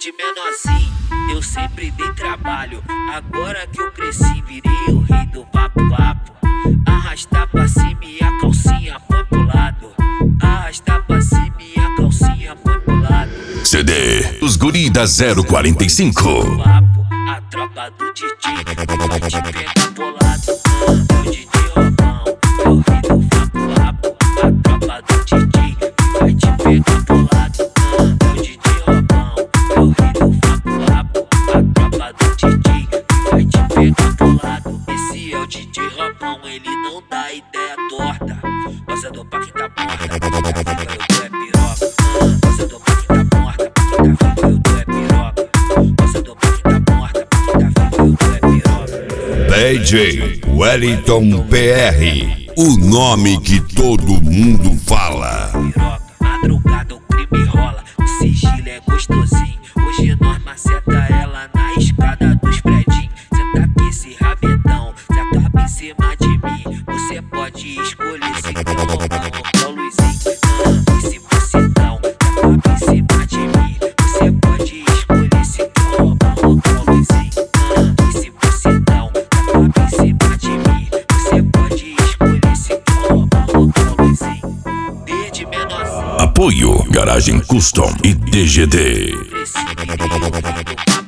Desde menorzinho eu sempre dei trabalho. Agora que eu cresci virei o rei do vapo-vapo. Arrastar pra cima e a calcinha foi pro lado. Arrastar pra cima e a calcinha foi pro lado. CD Os Guri da 045. A tropa do DJ vai te pegar bolado. O DJ Robão é o rei do vapo-vapo. A tropa do DJ vai te pegar bolado. O DJ Robão é o rei do vapo-vapo. A tropa do DJ vai te pegar bolado. Esse é o DJ Robão, ele não dá ideia torta. Você do pra quem tá morta, pra quem tá viva eu é piroca. Você do pra quem tá morta, pra quem tá viva eu é piroca. Você do pra quem tá morta, pra quem tá viva eu é piroca. DJ Wellington PR, o nome que todo mundo fala. Piroca, madrugada o crime rola, o sigilo é gostosinho. Hoje nós maceta ela na escada dos predinhos. Senta aqui esse rabetão, se acaba em cima de mim. Você pode escolher se quer Robão ou Luizinho. E se você não, se acaba em cima de mim. Você pode escolher se quer Robão ou Luizinho. E se você não, se acaba em cima de mim. Você pode escolher se quer Robão ou Luizinho. Desde menorzinho Apoio Garagem Custom e DGD. cresci, virei o rei do